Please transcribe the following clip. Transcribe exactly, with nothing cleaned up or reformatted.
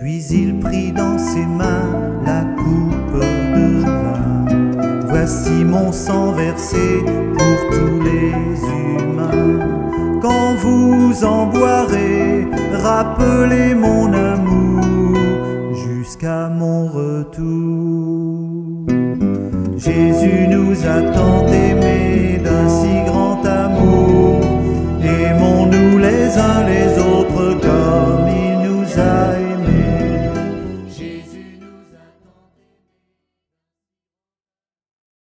Puis il prit dans ses mains la coupe de vin. Voici mon sang versé pour tous les humains. Quand vous en boirez, rappelez mon amour jusqu'à mon retour. Jésus nous a tant aimés d'un